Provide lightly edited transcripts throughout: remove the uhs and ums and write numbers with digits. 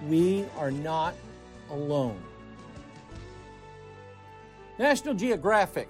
we are not alone. National Geographic,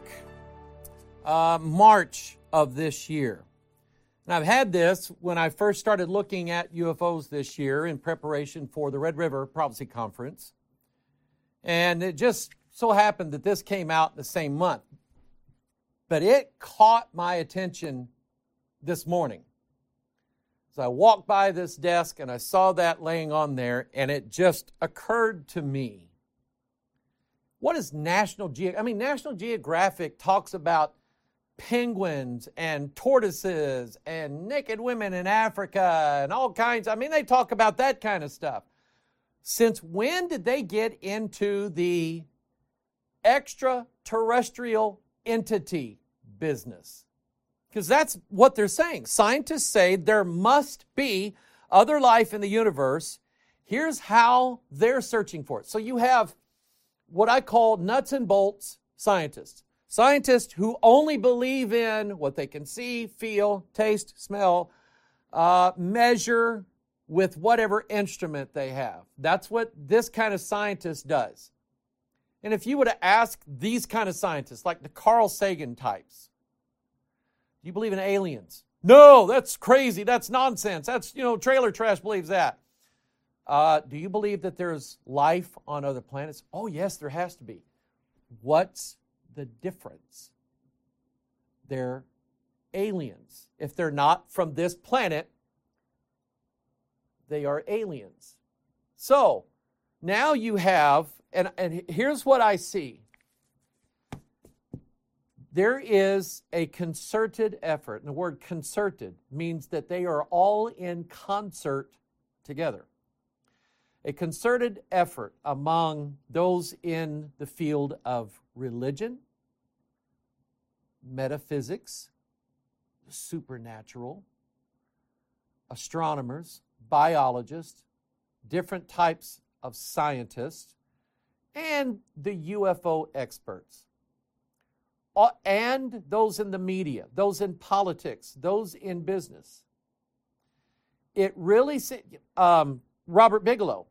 March of this year. And I've had this when I first started looking at UFOs this year in preparation for the Red River Prophecy Conference. And it just so happened that this came out the same month. But it caught my attention this morning. So I walked by this desk and I saw that laying on there, and it just occurred to me. What is National Geographic? National Geographic talks about penguins and tortoises and naked women in Africa and all kinds. They talk about that kind of stuff. Since when did they get into the extraterrestrial entity business? Because that's what they're saying. Scientists say there must be other life in the universe. Here's how they're searching for it. So you have what I call nuts and bolts scientists. Scientists who only believe in what they can see, feel, taste, smell, measure with whatever instrument they have. That's what this kind of scientist does. And if you were to ask these kind of scientists, like the Carl Sagan types, do you believe in aliens? No, that's crazy. That's nonsense. That's, trailer trash believes that. Do you believe that there's life on other planets? Oh, yes, there has to be. What's the difference? They're aliens. If they're not from this planet, they are aliens. So, now you have, and here's what I see. There is a concerted effort, and the word concerted means that they are all in concert together. A concerted effort among those in the field of religion, metaphysics, supernatural, astronomers, biologists, different types of scientists, and the UFO experts. And those in the media, those in politics, those in business. It really, Robert Bigelow,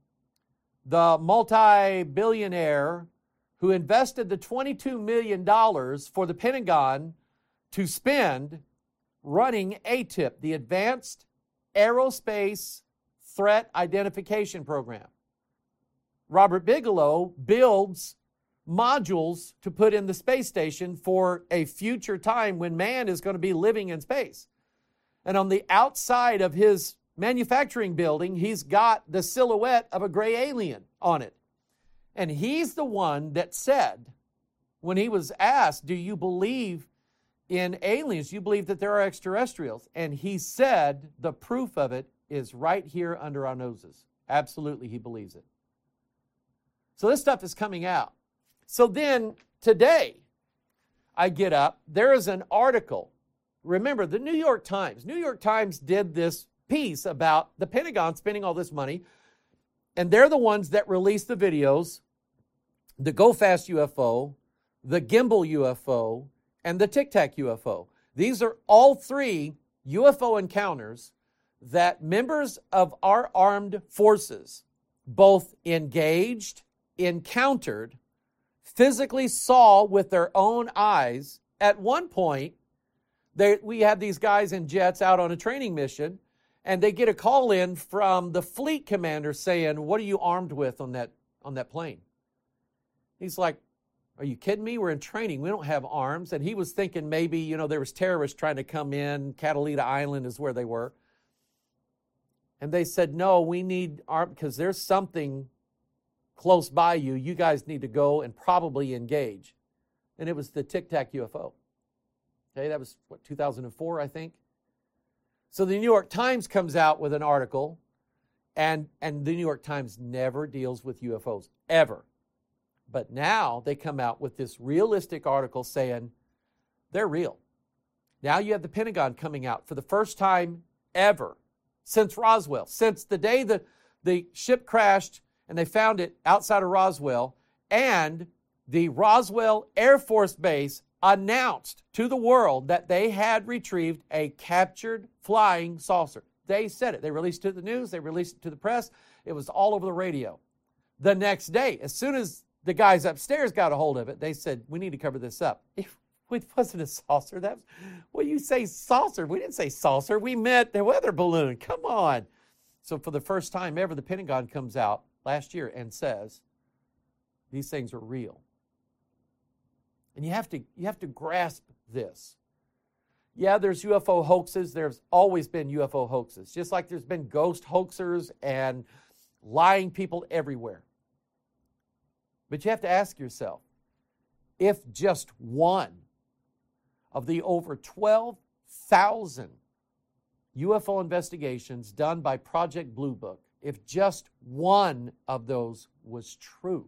the multi-billionaire who invested the $22 million for the Pentagon to spend running ATIP, the Advanced Aerospace Threat Identification Program. Robert Bigelow builds modules to put in the space station for a future time when man is going to be living in space. And on the outside of his manufacturing building, he's got the silhouette of a gray alien on it. And he's the one that said, when he was asked, do you believe in aliens? Do you believe that there are extraterrestrials? And he said, the proof of it is right here under our noses. Absolutely, he believes it. So this stuff is coming out. So then today, I get up, there is an article. Remember, the New York Times did this piece about the Pentagon spending all this money, and they're the ones that released the videos, the Go Fast UFO, the Gimbal UFO, and the Tic Tac UFO. These are all three UFO encounters that members of our armed forces both engaged, encountered, physically saw with their own eyes. At one point, we had these guys in jets out on a training mission, and they get a call in from the fleet commander saying, what are you armed with on that plane? He's like, are you kidding me? We're in training. We don't have arms. And he was thinking maybe, there was terrorists trying to come in. Catalina Island is where they were. And they said, no, we need arms because there's something close by you. You guys need to go and probably engage. And it was the Tic Tac UFO. Okay, that was, 2004, I think? So the New York Times comes out with an article, and the New York Times never deals with UFOs, ever. But now they come out with this realistic article saying they're real. Now you have the Pentagon coming out for the first time ever since Roswell, since the day that the ship crashed and they found it outside of Roswell, and the Roswell Air Force Base announced to the world that they had retrieved a captured flying saucer. They said it. They released it to the news. They released it to the press. It was all over the radio. The next day, as soon as the guys upstairs got a hold of it, they said, we need to cover this up. It wasn't a saucer. Well, you say saucer. We didn't say saucer. We meant the weather balloon. Come on. So for the first time ever, the Pentagon comes out last year and says, these things are real. And you have to grasp this. Yeah, there's UFO hoaxes. There's always been UFO hoaxes, just like there's been ghost hoaxers and lying people everywhere. But you have to ask yourself, if just one of the over 12,000 UFO investigations done by Project Blue Book, if just one of those was true,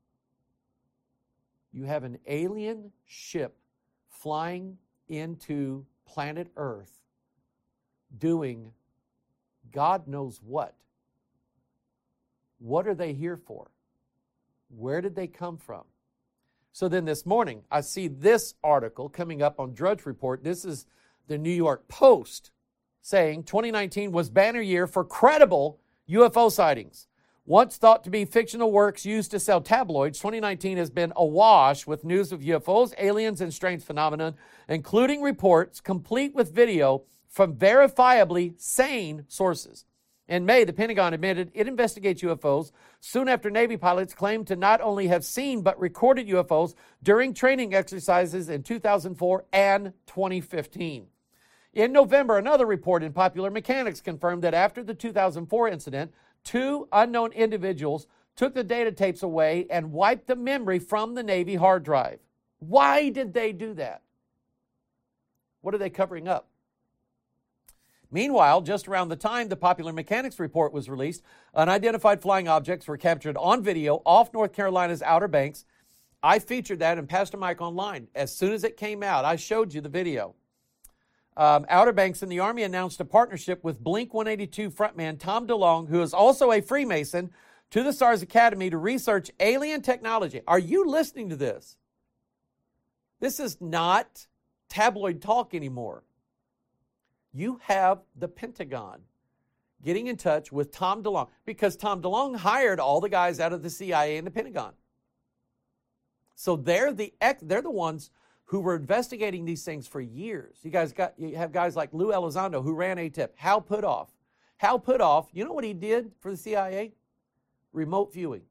you have an alien ship flying into planet Earth doing God knows what. What are they here for? Where did they come from? So then this morning, I see this article coming up on Drudge Report. This is the New York Post saying 2019 was banner year for credible UFO sightings. Once thought to be fictional works used to sell tabloids, 2019 has been awash with news of UFOs, aliens, and strange phenomena, including reports complete with video from verifiably sane sources. In May, the Pentagon admitted it investigates UFOs soon after Navy pilots claimed to not only have seen but recorded UFOs during training exercises in 2004 and 2015. In November, another report in Popular Mechanics confirmed that after the 2004 incident, 2 unknown individuals took the data tapes away and wiped the memory from the Navy hard drive. Why did they do that? What are they covering up? Meanwhile, just around the time the Popular Mechanics report was released, unidentified flying objects were captured on video off North Carolina's Outer Banks. I featured that in Pastor Mike Online. As soon as it came out, I showed you the video. Outer Banks and the Army announced a partnership with Blink-182 frontman Tom DeLonge, who is also a Freemason, to the SARS Academy to research alien technology. Are you listening to this? This is not tabloid talk anymore. You have the Pentagon getting in touch with Tom DeLonge because Tom DeLonge hired all the guys out of the CIA and the Pentagon. So they're the ones who were investigating these things for years. You have guys like Lou Elizondo who ran ATIP. Hal Puthoff. Hal Puthoff, you know what he did for the CIA? Remote viewing.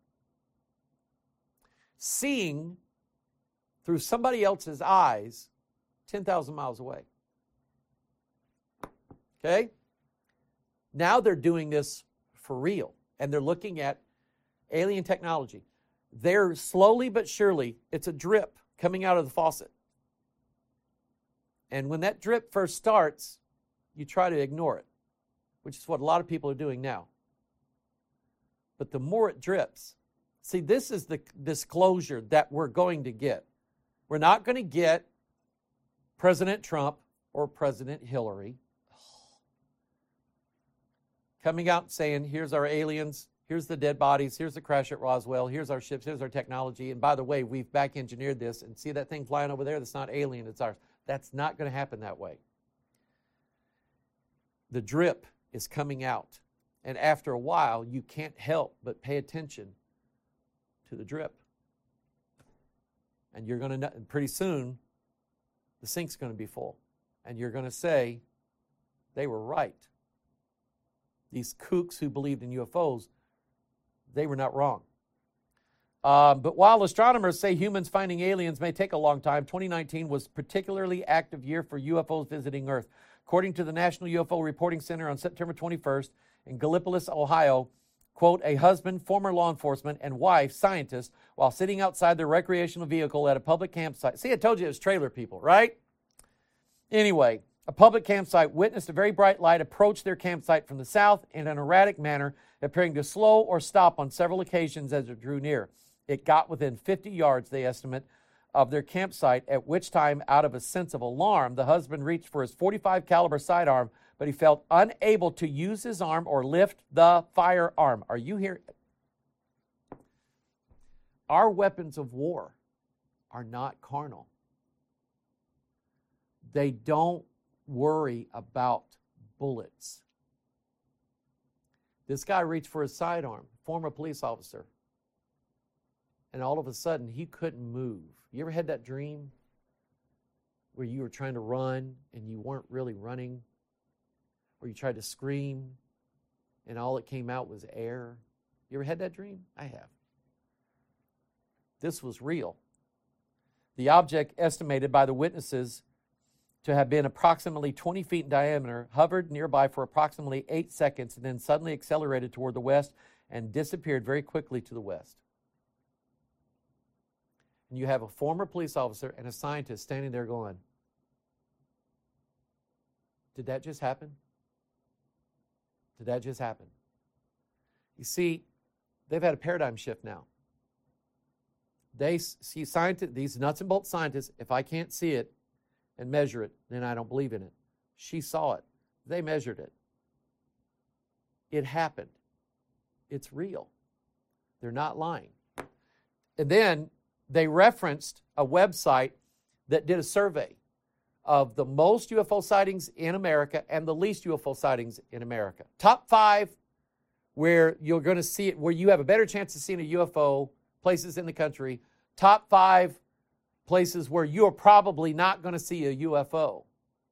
Seeing through somebody else's eyes 10,000 miles away. Okay? Now they're doing this for real, and they're looking at alien technology. They're slowly but surely, it's a drip coming out of the faucet. And when that drip first starts, you try to ignore it, which is what a lot of people are doing now. But the more it drips, see, this is the disclosure that we're going to get. We're not going to get President Trump or President Hillary coming out saying, here's our aliens, here's the dead bodies, here's the crash at Roswell, here's our ships, here's our technology, and by the way, we've back engineered this, and see that thing flying over there? That's not alien, it's ours. That's not going to happen that way. The drip is coming out, and after a while, you can't help but pay attention to the drip. And you're going to, pretty soon, the sink's going to be full, and you're going to say, they were right. These kooks who believed in UFOs, they were not wrong. But while astronomers say humans finding aliens may take a long time, 2019 was a particularly active year for UFOs visiting Earth. According to the National UFO Reporting Center on September 21st in Gallipolis, Ohio, quote, a husband, former law enforcement, and wife, scientist, while sitting outside their recreational vehicle at a public campsite. See, I told you it was trailer people, right? Anyway, a public campsite witnessed a very bright light approach their campsite from the south in an erratic manner, appearing to slow or stop on several occasions as it drew near. It got within 50 yards, they estimate, of their campsite, at which time, out of a sense of alarm, the husband reached for his .45 caliber sidearm, but he felt unable to use his arm or lift the firearm. Are you here? Our weapons of war are not carnal. They don't worry about bullets. This guy reached for his sidearm, former police officer. And all of a sudden, he couldn't move. You ever had that dream where you were trying to run and you weren't really running? Or you tried to scream and all that came out was air? You ever had that dream? I have. This was real. The object, estimated by the witnesses to have been approximately 20 feet in diameter, hovered nearby for approximately 8 seconds and then suddenly accelerated toward the west and disappeared very quickly to the west. And you have a former police officer and a scientist standing there going, did that just happen? Did that just happen? You see, they've had a paradigm shift now. They see scientists, these nuts and bolts scientists, if I can't see it and measure it, then I don't believe in it. She saw it. They measured it. It happened. It's real. They're not lying. And then they referenced a website that did a survey of the most UFO sightings in America and the least UFO sightings in America. Top 5 where you're going to see it, where you have a better chance of seeing a UFO, places in the country. Top 5 places where you're probably not going to see a UFO.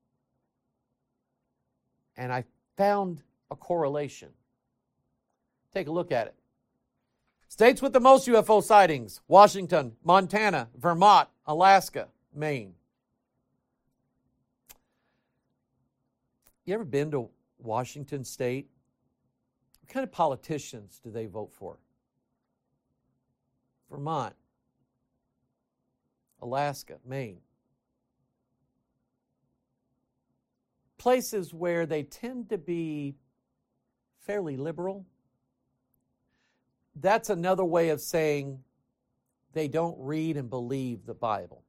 And I found a correlation. Take a look at it. States with the most UFO sightings: Washington, Montana, Vermont, Alaska, Maine. You ever been to Washington State? What kind of politicians do they vote for? Vermont, Alaska, Maine. Places where they tend to be fairly liberal. That's another way of saying they don't read and believe the Bible.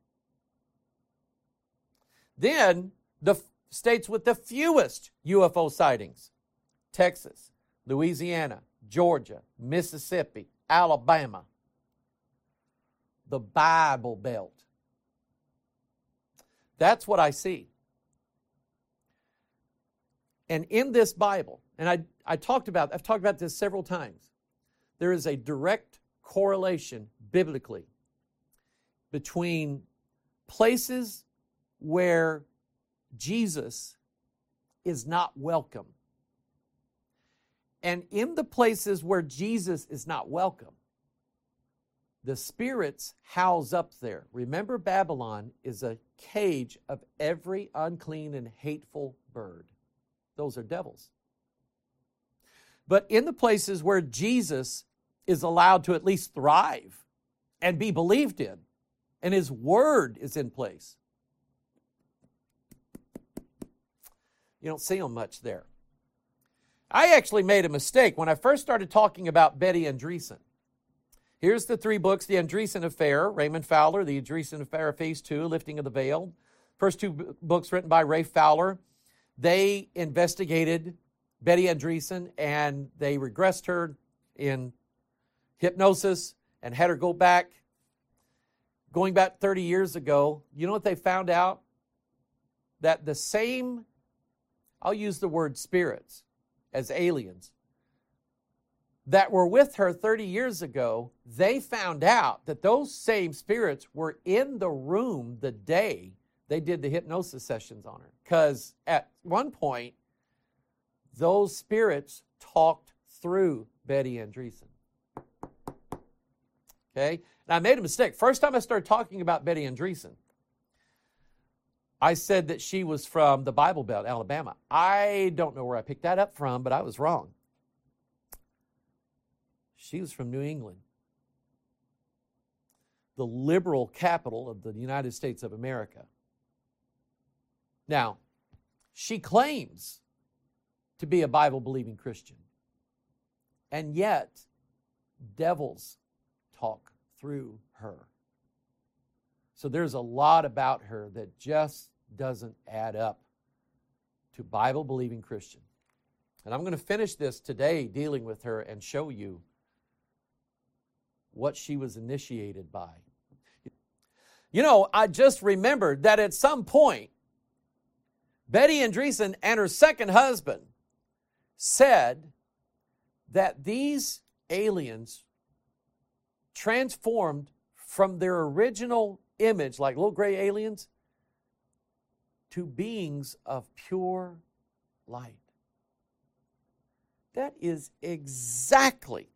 Then, the states with the fewest UFO sightings: Texas, Louisiana, Georgia, Mississippi, Alabama. The Bible Belt. That's what I see. And in this Bible, and I've talked about this several times, there is a direct correlation biblically between places where Jesus is not welcome. And in the places where Jesus is not welcome, the spirits house up there. Remember, Babylon is a cage of every unclean and hateful bird. Those are devils. But in the places where Jesus is allowed to at least thrive and be believed in, and His Word is in place, you don't see them much there. I actually made a mistake when I first started talking about Betty Andreesson. Here's the 3 books: The Andreesson Affair, Raymond Fowler; The Andreesson Affair, Phase 2, Lifting of the Veil. First 2 books written by Ray Fowler. They investigated Betty Andreesson and they regressed her in hypnosis and had her going back 30 years ago. You know what they found out? That the same, I'll use the word spirits as aliens, that were with her 30 years ago, they found out that those same spirits were in the room the day they did the hypnosis sessions on her. Because at one point, those spirits talked through Betty Andreesson. Okay? And I made a mistake. First time I started talking about Betty Andreesson, I said that she was from the Bible Belt, Alabama. I don't know where I picked that up from, but I was wrong. She was from New England, the liberal capital of the United States of America. Now, she claims to be a Bible-believing Christian, and yet devils talk through her. So there's a lot about her that just doesn't add up to Bible-believing Christian. And I'm going to finish this today dealing with her and show you what she was initiated by. You know, I just remembered that at some point, Betty Andreesson and her second husband said that these aliens transformed from their original image, like little gray aliens, to beings of pure light. That is exactly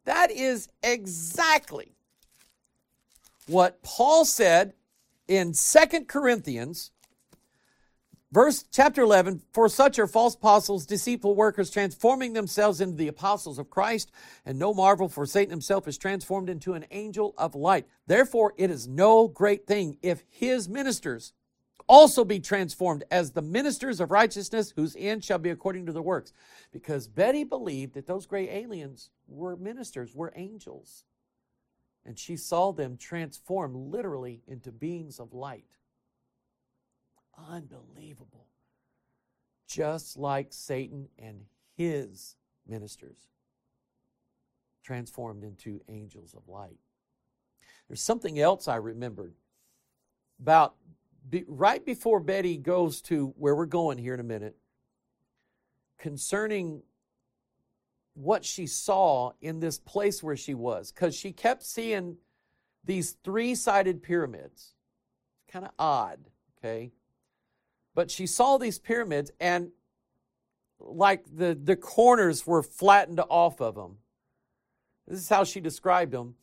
what Paul said in 2 Corinthians, chapter 11, for such are false apostles, deceitful workers, transforming themselves into the apostles of Christ, and no marvel, for Satan himself is transformed into an angel of light. Therefore, it is no great thing if his ministers also be transformed as the ministers of righteousness, whose end shall be according to their works. Because Betty believed that those gray aliens were ministers, were angels. And she saw them transform literally into beings of light. Unbelievable. Just like Satan and his ministers transformed into angels of light. There's something else I remembered about right before Betty goes to where we're going here in a minute, concerning what she saw in this place where she was, because she kept seeing these three-sided pyramids. It's kind of odd, okay? But she saw these pyramids, and like the corners were flattened off of them. This is how she described them.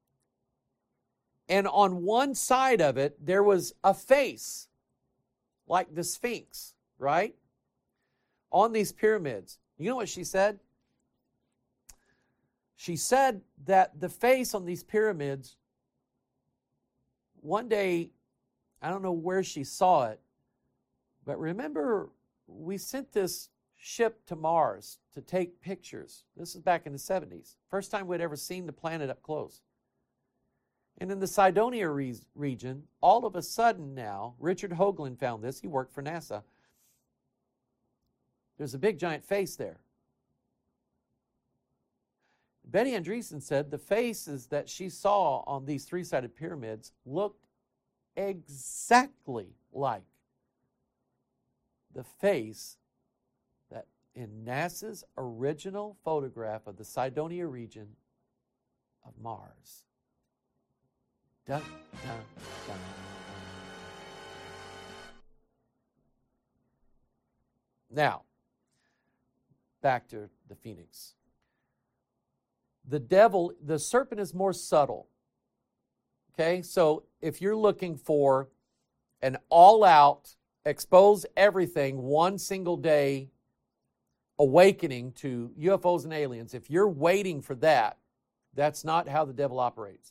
And on one side of it, there was a face, like the Sphinx, right? On these pyramids. You know what she said? She said that the face on these pyramids, one day, I don't know where she saw it, but remember, we sent this ship to Mars to take pictures. This is back in the 70s. First time we'd ever seen the planet up close. And in the Cydonia region, all of a sudden now, Richard Hoagland found this. He worked for NASA. There's a big giant face there. Betty Andreessen said the faces that she saw on these three-sided pyramids looked exactly like the face that in NASA's original photograph of the Cydonia region of Mars. Dun, dun, dun. Now, back to the phoenix. The serpent is more subtle. Okay, so if you're looking for an all-out, expose everything, one single day awakening to UFOs and aliens, if you're waiting for that, that's not how the devil operates.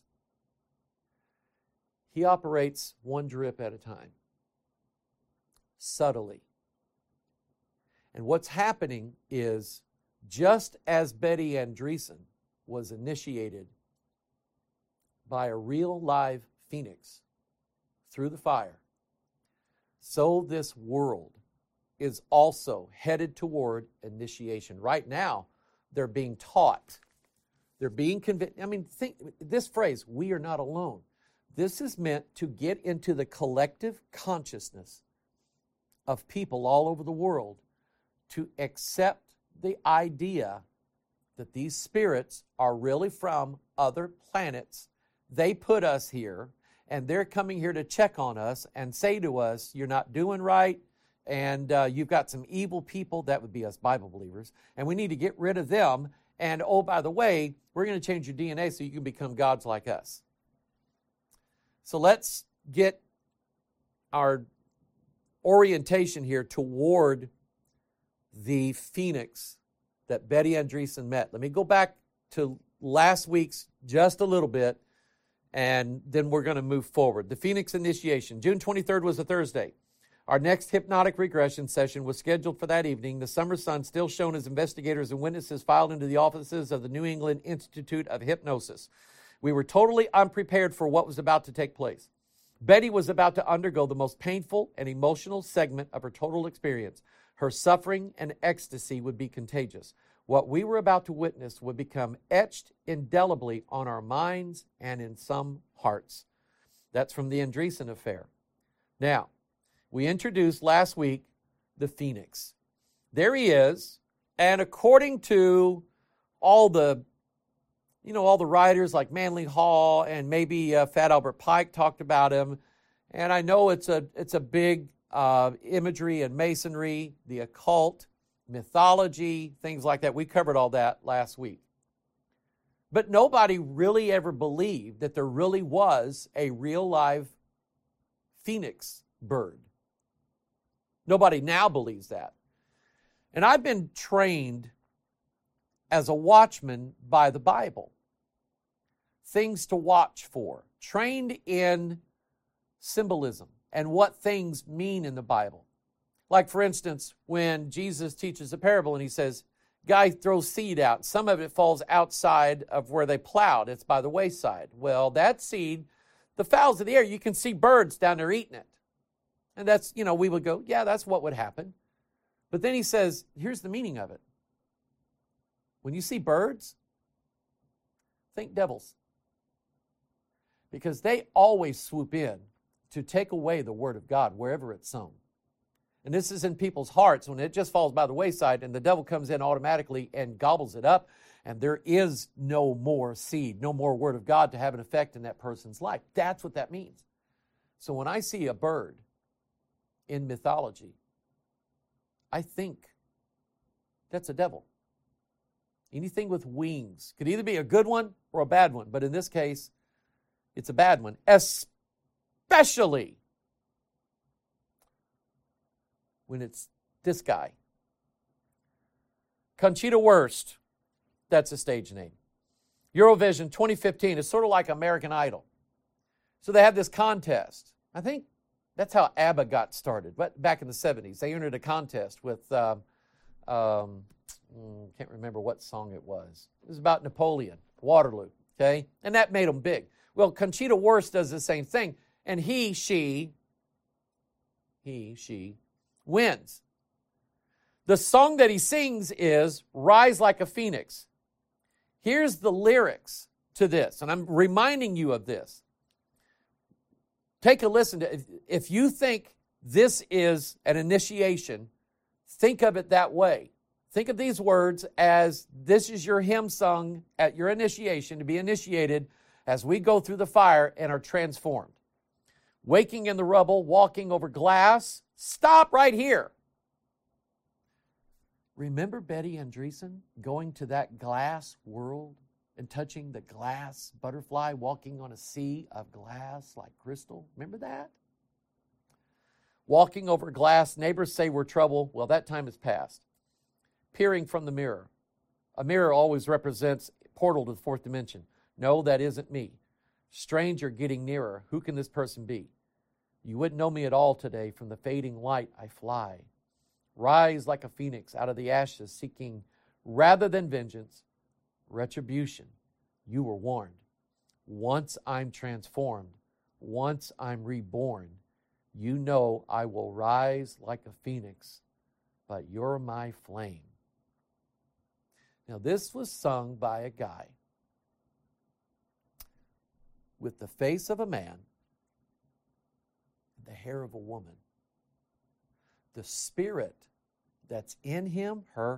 He operates one drip at a time, subtly. And what's happening is, just as Betty Andreessen was initiated by a real live phoenix through the fire, so this world is also headed toward initiation. Right now, they're being taught. They're being convinced. I mean, think this phrase, we are not alone. This is meant to get into the collective consciousness of people all over the world to accept the idea that these spirits are really from other planets. They put us here, and they're coming here to check on us and say to us, you're not doing right, and you've got some evil people. That would be us Bible believers, and we need to get rid of them. And oh, by the way, we're going to change your DNA so you can become gods like us. So let's get our orientation here toward the phoenix that Betty Andreessen met. Let me go back to last week's just a little bit, and then we're going to move forward. The Phoenix initiation. June 23rd was a Thursday. Our next hypnotic regression session was scheduled for that evening. The summer sun still shone as investigators and witnesses filed into the offices of the New England Institute of Hypnosis. We were totally unprepared for what was about to take place. Betty was about to undergo the most painful and emotional segment of her total experience. Her suffering and ecstasy would be contagious. What we were about to witness would become etched indelibly on our minds and in some hearts. That's from the Andreessen affair. Now, we introduced last week the Phoenix. There he is, and according to all the writers like Manly Hall and maybe Fat Albert Pike talked about him. And I know it's a big imagery and masonry, the occult, mythology, things like that. We covered all that last week. But nobody really ever believed that there really was a real live phoenix bird. Nobody now believes that. And I've been trained as a watchman by the Bible. Things to watch for. Trained in symbolism and what things mean in the Bible. Like, for instance, when Jesus teaches a parable and he says, guy throws seed out. Some of it falls outside of where they plowed. It's by the wayside. Well, that seed, the fowls of the air, you can see birds down there eating it. And that's, we would go, yeah, that's what would happen. But then he says, here's the meaning of it. When you see birds, think devils. Because they always swoop in to take away the word of God wherever it's sown. And this is in people's hearts when it just falls by the wayside and the devil comes in automatically and gobbles it up, and there is no more seed, no more word of God to have an effect in that person's life. That's what that means. So when I see a bird in mythology, I think that's a devil. Anything with wings could either be a good one or a bad one, but in this case, it's a bad one, especially when it's this guy. Conchita Wurst, that's a stage name. Eurovision 2015 is sort of like American Idol. So they have this contest. I think that's how ABBA got started, but back in the 70s. They entered a contest with, can't remember what song it was. It was about Napoleon, Waterloo, okay? And that made them big. Well, Conchita Wurst does the same thing, and she wins. The song that he sings is Rise Like a Phoenix. Here's the lyrics to this, and I'm reminding you of this. Take a listen to it. If you think this is an initiation, think of it that way. Think of these words as this is your hymn sung at your initiation, to be initiated as we go through the fire and are transformed. Waking in the rubble, walking over glass. Stop right here. Remember Betty Andreessen going to that glass world and touching the glass butterfly, walking on a sea of glass like crystal? Remember that? Walking over glass, neighbors say we're trouble. Well, that time has passed. Peering from the mirror. A mirror always represents a portal to the fourth dimension. No, that isn't me. Stranger getting nearer. Who can this person be? You wouldn't know me at all today. From the fading light I fly. Rise like a phoenix out of the ashes, seeking rather than vengeance, retribution. You were warned. Once I'm transformed, once I'm reborn, you know I will rise like a phoenix, but you're my flame. Now, this was sung by a guy with the face of a man, the hair of a woman. The spirit that's in him, her,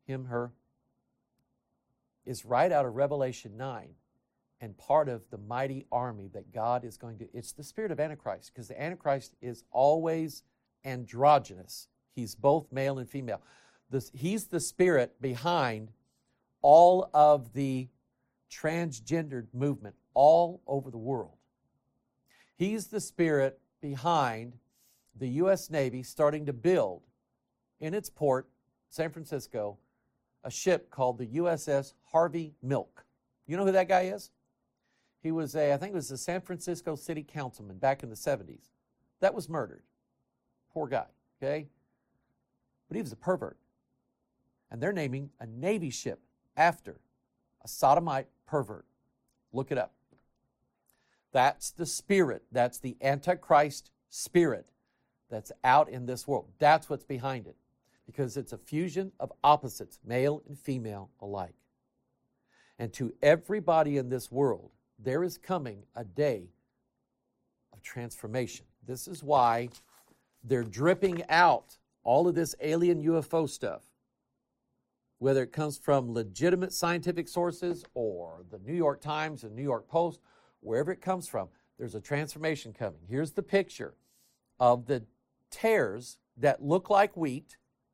is right out of Revelation 9 and part of the mighty army that God is going to. It's the spirit of Antichrist, because the Antichrist is always androgynous. He's both male and female. He's the spirit behind all of the transgendered movement all over the world. He's the spirit behind the U.S. Navy starting to build in its port, San Francisco, a ship called the USS Harvey Milk. You know who that guy is? He was I think it was a San Francisco city councilman back in the 70s. That was murdered. Poor guy, okay? But he was a pervert. And they're naming a Navy ship after a sodomite pervert. Look it up. That's the spirit. That's the Antichrist spirit that's out in this world. That's what's behind it. Because it's a fusion of opposites, male and female alike. And to everybody in this world, there is coming a day of transformation. This is why they're dripping out all of this alien UFO stuff. whether it comes from legitimate scientific sources or the New York Times and New York Post, wherever it comes from, there's a transformation coming. Here's the picture of the tares that look like wheat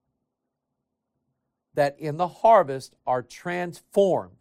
that in the harvest are transformed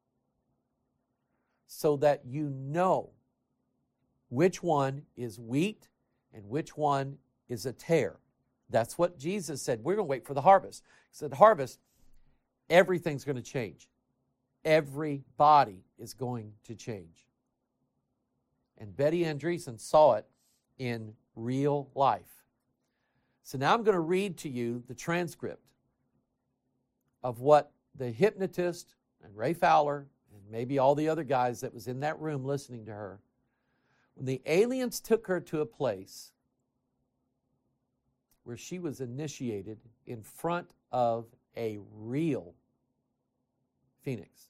so that you know which one is wheat and which one is a tare. That's what Jesus said. We're going to wait for the harvest. He said, harvest, everything's going to change. Everybody is going to change. And Betty Andreessen saw it in real life. So now I'm going to read to you the transcript of what the hypnotist and Ray Fowler and maybe all the other guys that was in that room listening to her, when the aliens took her to a place where she was initiated in front of a real phoenix.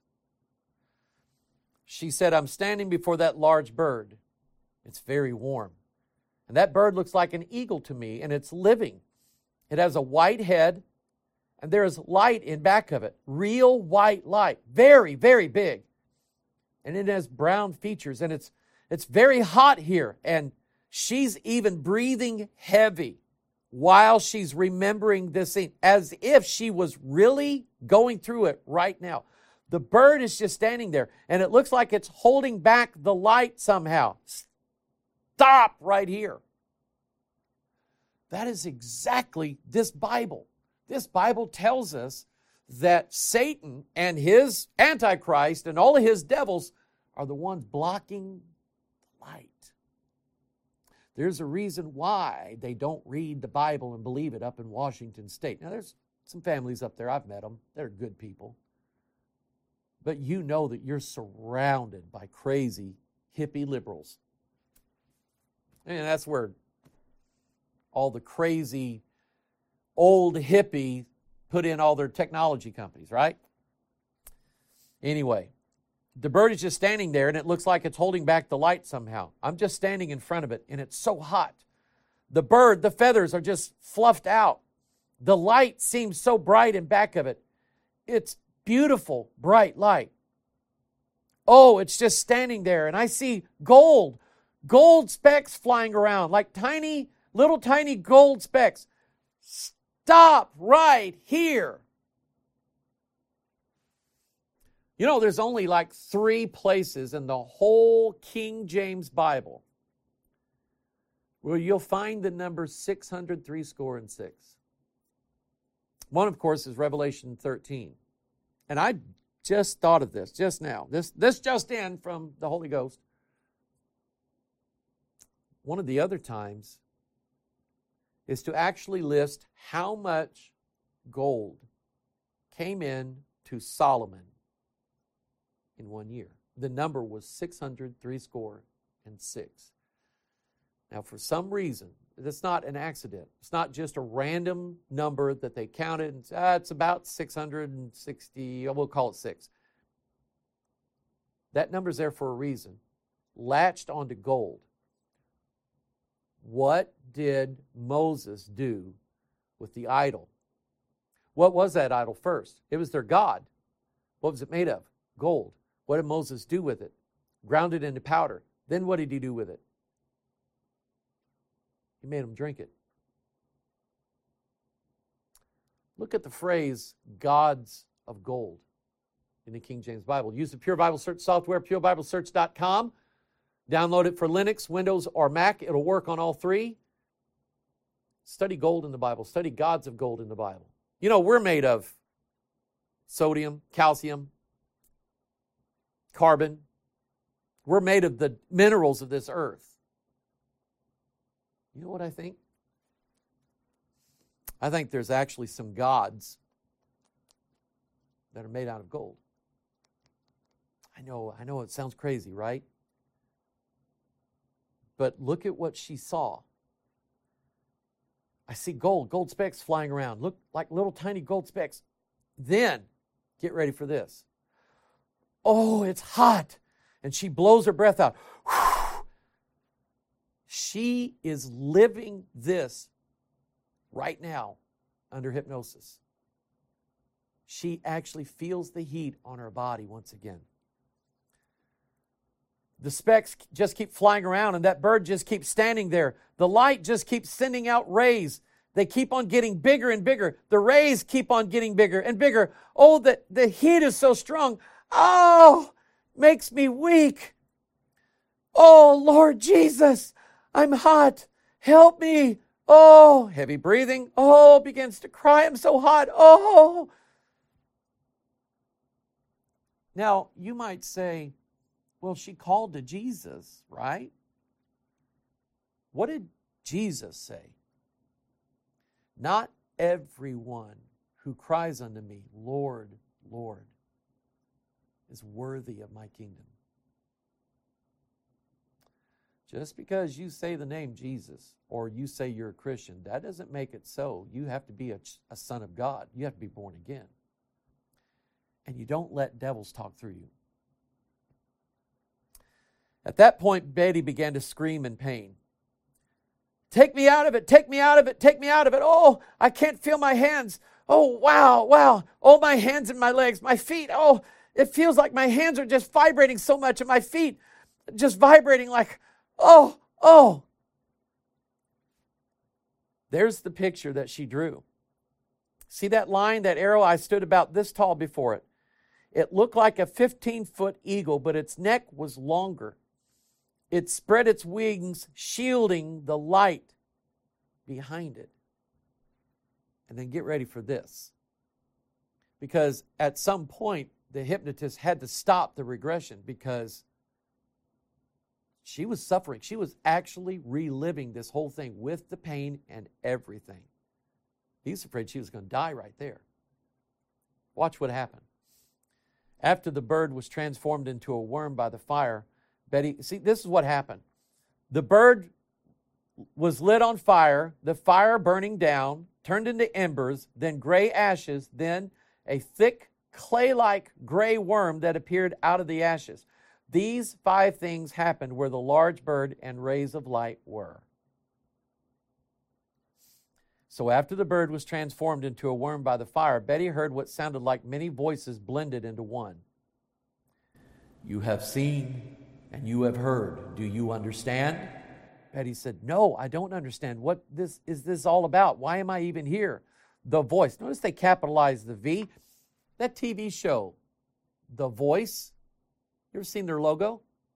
She said, I'm standing before that large bird. It's very warm. And that bird looks like an eagle to me, and it's living. It has a white head, and there is light in back of it. Real white light. Very, very big. And it has brown features, and it's very hot here. And she's even breathing heavy while she's remembering this scene, as if she was really going through it right now. The bird is just standing there, and it looks like it's holding back the light somehow. Stop right here. That is exactly this Bible. This Bible tells us that Satan and his Antichrist and all of his devils are the ones blocking the light. There's a reason why they don't read the Bible and believe it up in Washington State. Now, there's some families up there. I've met them. They're good people. But you know that you're surrounded by crazy hippie liberals. And that's where all the crazy old hippie put in all their technology companies, right? Anyway, the bird is just standing there, and it looks like it's holding back the light somehow. I'm just standing in front of it, and it's so hot. The bird, the feathers are just fluffed out. The light seems so bright in back of it. It's beautiful, bright light. Oh, it's just standing there, and I see gold specks flying around, like little tiny gold specks. Stop right here. You know, there's only like 3 places in the whole King James Bible where you'll find the number 636. One, of course, is Revelation 13. And I just thought of this just now. This just in from the Holy Ghost. One of the other times is to actually list how much gold came in to Solomon in 1 year. The number was 636. Now, for some reason, it's not an accident. It's not just a random number that they counted and said, it's about 660, we'll call it 6. That number's there for a reason. Latched onto gold. What did Moses do with the idol? What was that idol first? It was their God. What was it made of? Gold. What did Moses do with it? Ground it into powder. Then what did he do with it? He made them drink it. Look at the phrase, gods of gold, in the King James Bible. Use the Pure Bible Search software, purebiblesearch.com. Download it for Linux, Windows, or Mac. It'll work on all 3. Study gold in the Bible. Study gods of gold in the Bible. You know, we're made of sodium, calcium, carbon. We're made of the minerals of this earth. You know what I think? I think there's actually some gods that are made out of gold. I know it sounds crazy, right? But look at what she saw. I see gold specks flying around. Look like little tiny gold specks. Then, get ready for this. Oh, it's hot. And she blows her breath out. She is living this right now under hypnosis. she actually feels the heat on her body once again. The specks just keep flying around, and that bird just keeps standing there. The light just keeps sending out rays. They keep on getting bigger and bigger. The rays keep on getting bigger and bigger. Oh, the heat is so strong. Oh, makes me weak. Oh, Lord Jesus, I'm hot. Help me. Oh, heavy breathing. Oh, begins to cry. I'm so hot. Oh. Now, you might say, well, she called to Jesus, right? What did Jesus say? Not everyone who cries unto me, Lord, Lord, is worthy of my kingdom. Just because you say the name Jesus or you say you're a Christian, that doesn't make it so. You have to be a son of God. You have to be born again. And you don't let devils talk through you. At that point, Betty began to scream in pain. Take me out of it, take me out of it, take me out of it. Oh, I can't feel my hands. Oh, wow, wow. Oh, my hands and my legs, my feet. Oh, it feels like my hands are just vibrating so much and my feet just vibrating like, oh, oh. There's the picture that she drew. See that line, that arrow? I stood about this tall before it. It looked like a 15-foot eagle, but its neck was longer. It spread its wings, shielding the light behind it. And then get ready for this. Because at some point, the hypnotist had to stop the regression because she was suffering. She was actually reliving this whole thing with the pain and everything. He was afraid she was going to die right there. Watch what happened. After the bird was transformed into a worm by the fire, Betty, see, this is what happened. The bird was lit on fire, the fire burning down, turned into embers, then gray ashes, then a thick clay-like gray worm that appeared out of the ashes. These 5 things happened where the large bird and rays of light were. So after the bird was transformed into a worm by the fire, Betty heard what sounded like many voices blended into one. You have seen and you have heard. Do you understand? Betty said, no, I don't understand. What is this all about? Why am I even here? The Voice. Notice they capitalized the V. That TV show, The Voice, you ever seen their logo?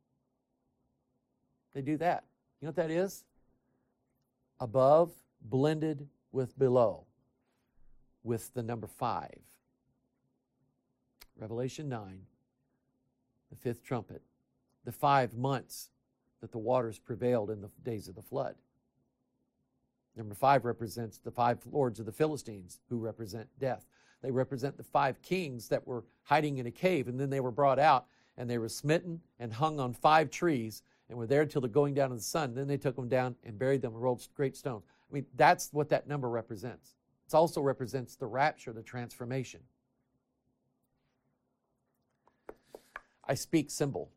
They do that. You know what that is? Above, blended with below, with the number 5. Revelation 9, the 5th trumpet. The 5 months that the waters prevailed in the days of the flood. Number 5 represents the 5 lords of the Philistines who represent death. They represent the 5 kings that were hiding in a cave, and then they were brought out, and they were smitten and hung on 5 trees and were there until the going down of the sun. Then they took them down and buried them and rolled great stones. I mean, that's what that number represents. It also represents the rapture, the transformation. I speak symbol.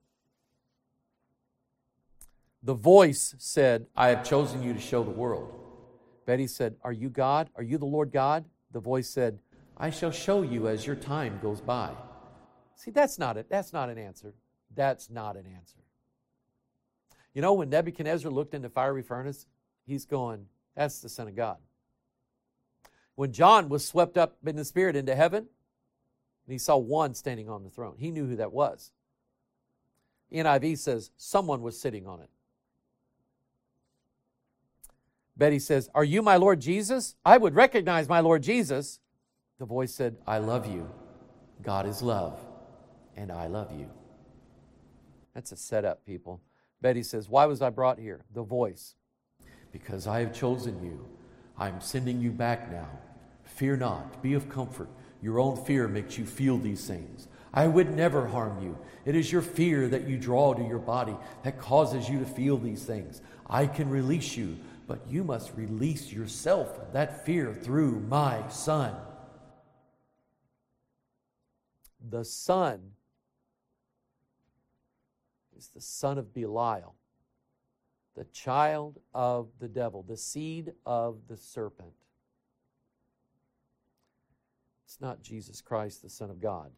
The Voice said, I have chosen you to show the world. Betty said, are you God? Are you the Lord God? The Voice said, I shall show you as your time goes by. See, that's not it. That's not an answer. That's not an answer. You know, when Nebuchadnezzar looked in the fiery furnace, he's going, that's the Son of God. When John was swept up in the Spirit into heaven, and he saw one standing on the throne, he knew who that was. NIV says someone was sitting on it. Betty says, are you my Lord Jesus? I would recognize my Lord Jesus. The Voice said, I love you. God is love, and I love you. That's a setup, people. Betty says, why was I brought here? The Voice. Because I have chosen you. I'm sending you back now. Fear not. Be of comfort. Your own fear makes you feel these things. I would never harm you. It is your fear that you draw to your body that causes you to feel these things. I can release you, but you must release yourself, that fear, through my Son. The Son is the son of Belial, the child of the devil, the seed of the serpent. It's not Jesus Christ, the Son of God.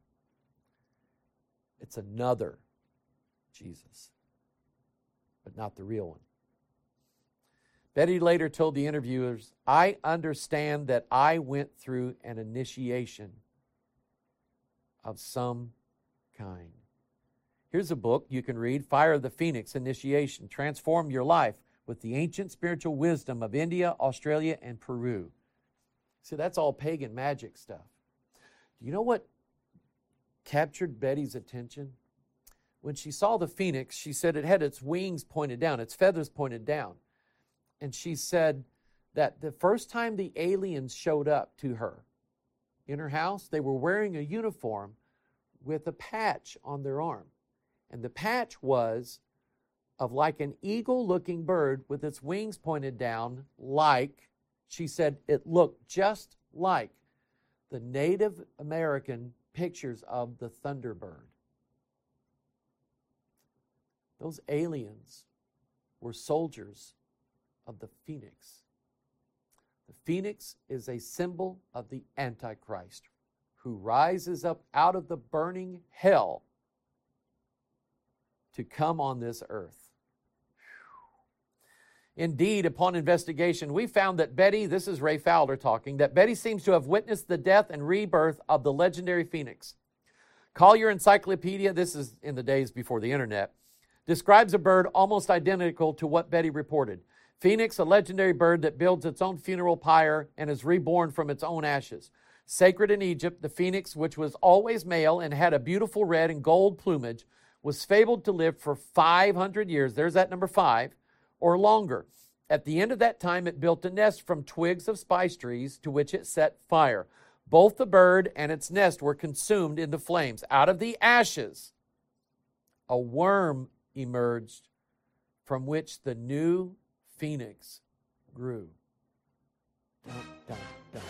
It's another Jesus, but not the real one. Betty later told the interviewers, "I understand that I went through an initiation of some kind." Here's a book you can read, Fire of the Phoenix Initiation. Transform your life with the ancient spiritual wisdom of India, Australia, and Peru. See, that's all pagan magic stuff. Do you know what captured Betty's attention? When she saw the phoenix, she said it had its wings pointed down, its feathers pointed down. And she said that the first time the aliens showed up to her in her house, they were wearing a uniform with a patch on their arm. And the patch was of like an eagle-looking bird with its wings pointed down, like, she said, it looked just like the Native American pictures of the thunderbird. Those aliens were soldiers of the phoenix. The phoenix is a symbol of the Antichrist, who rises up out of the burning hell to come on this earth. Indeed, upon investigation, we found that Betty, this is Ray Fowler talking, that Betty seems to have witnessed the death and rebirth of the legendary phoenix. Collier Encyclopedia, this is in the days before the internet, describes a bird almost identical to what Betty reported. Phoenix, a legendary bird that builds its own funeral pyre and is reborn from its own ashes. Sacred in Egypt, the phoenix, which was always male and had a beautiful red and gold plumage, was fabled to live for 500 years. There's that number 5. Or longer. At the end of that time, it built a nest from twigs of spice trees to which it set fire. Both the bird and its nest were consumed in the flames. Out of the ashes, a worm emerged from which the new phoenix grew. Dun, dun, dun.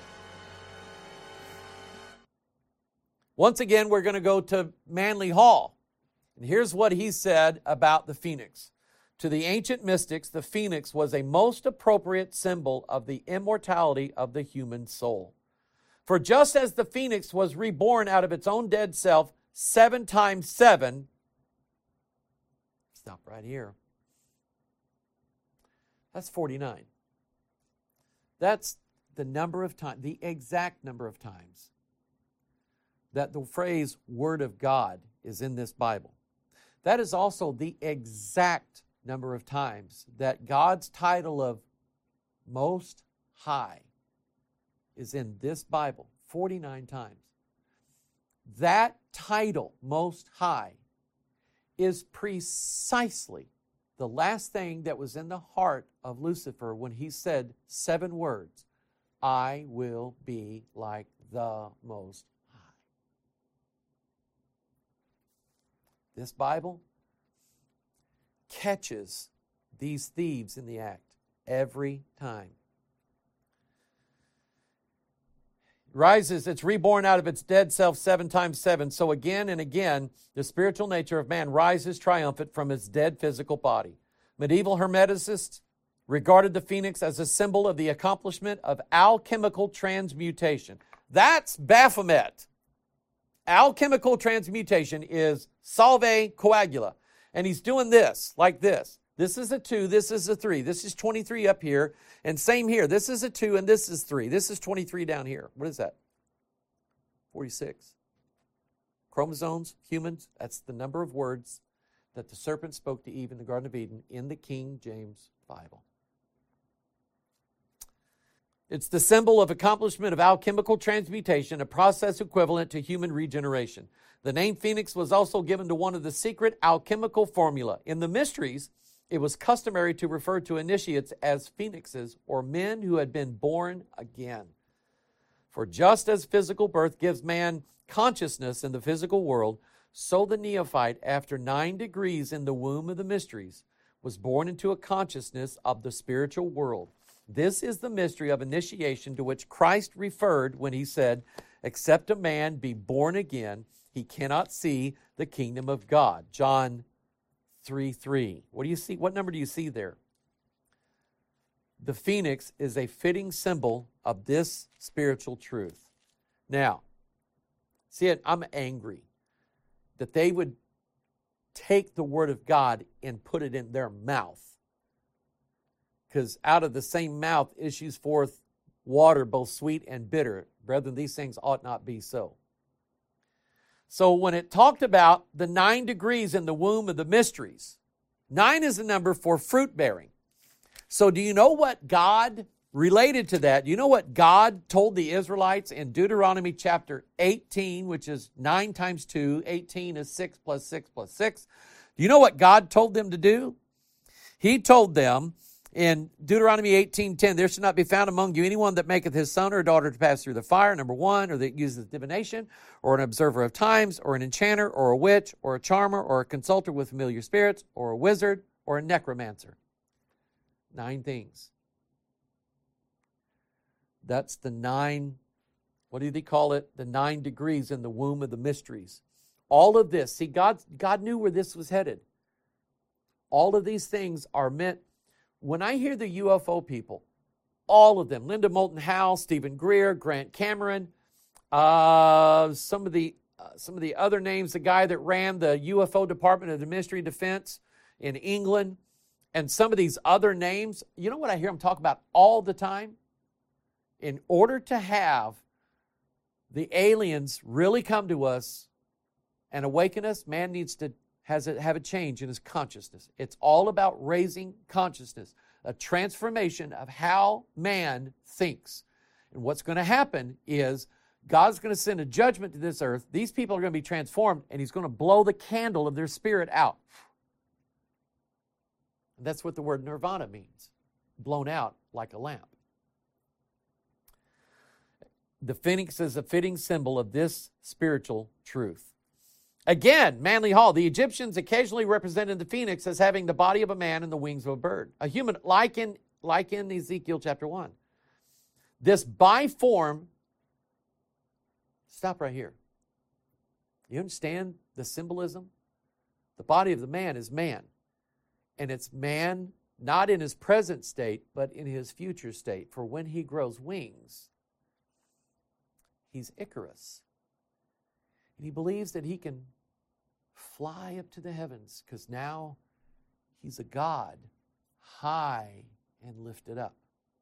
Once again, we're going to go to Manly Hall. And here's what he said about the phoenix. To the ancient mystics, the phoenix was a most appropriate symbol of the immortality of the human soul. For just as the phoenix was reborn out of its own dead self 7 times 7, stop right here. That's 49. That's the number of times, the exact number of times that the phrase Word of God is in this Bible. That is also the exact number of times that God's title of Most High is in this Bible, 49 times. That title, Most High, is precisely the last thing that was in the heart of Lucifer when he said 7 words, I will be like the Most High. This Bible catches these thieves in the act every time. Rises, it's reborn out of its dead self 7 times 7. So again and again, the spiritual nature of man rises triumphant from its dead physical body. Medieval Hermeticists regarded the phoenix as a symbol of the accomplishment of alchemical transmutation. That's Baphomet. Alchemical transmutation is salve coagula. And he's doing this, like this. This is a 2, this is a 3. This is 23 up here. And same here. This is a 2 and this is 3. This is 23 down here. What is that? 46. Chromosomes, humans, that's the number of words that the serpent spoke to Eve in the Garden of Eden in the King James Bible. It's the symbol of accomplishment of alchemical transmutation, a process equivalent to human regeneration. The name Phoenix was also given to one of the secret alchemical formula. In the mysteries, it was customary to refer to initiates as phoenixes or men who had been born again. For just as physical birth gives man consciousness in the physical world, so the neophyte, after 9 degrees in the womb of the mysteries, was born into a consciousness of the spiritual world. This is the mystery of initiation to which Christ referred when he said, except a man be born again, he cannot see the kingdom of God. John 3:3. What do you see? What number do you see there? The phoenix is a fitting symbol of this spiritual truth. Now, see, I'm angry that they would take the Word of God and put it in their mouth. Because out of the same mouth issues forth water, both sweet and bitter. Brethren, these things ought not be so. So when it talked about the 9 degrees in the womb of the mysteries, 9 is a number for fruit bearing. So do you know what God related to that? Do you know what God told the Israelites in Deuteronomy chapter 18, which is 9 times 2, 18 is 6 plus 6 plus 6. Do you know what God told them to do? He told them in Deuteronomy 18:10, there shall not be found among you anyone that maketh his son or daughter to pass through the fire, number 1, or that uses divination, or an observer of times, or an enchanter, or a witch, or a charmer, or a consulter with familiar spirits, or a wizard, or a necromancer. 9 things. That's the 9, what did he call it? The 9 degrees in the womb of the mysteries. All of this, see, God knew where this was headed. All of these things are meant. When I hear the UFO people, all of them, Linda Moulton Howe, Stephen Greer, Grant Cameron, some of the other names, the guy that ran the UFO department of the Ministry of Defense in England, and some of these other names, you know what I hear them talk about all the time? In order to have the aliens really come to us and awaken us, man needs to have a change in his consciousness. It's all about raising consciousness, a transformation of how man thinks. And what's going to happen is God's going to send a judgment to this earth. These people are going to be transformed, and he's going to blow the candle of their spirit out. And that's what the word nirvana means, blown out like a lamp. The phoenix is a fitting symbol of this spiritual truth. Again, Manly Hall, the Egyptians occasionally represented the phoenix as having the body of a man and the wings of a bird. A human, like in Ezekiel chapter 1. This biform, stop right here. You understand the symbolism? The body of the man is man. And it's man not in his present state, but in his future state. For when he grows wings, he's Icarus. And he believes that he can fly up to the heavens because now he's a god, high and lifted up.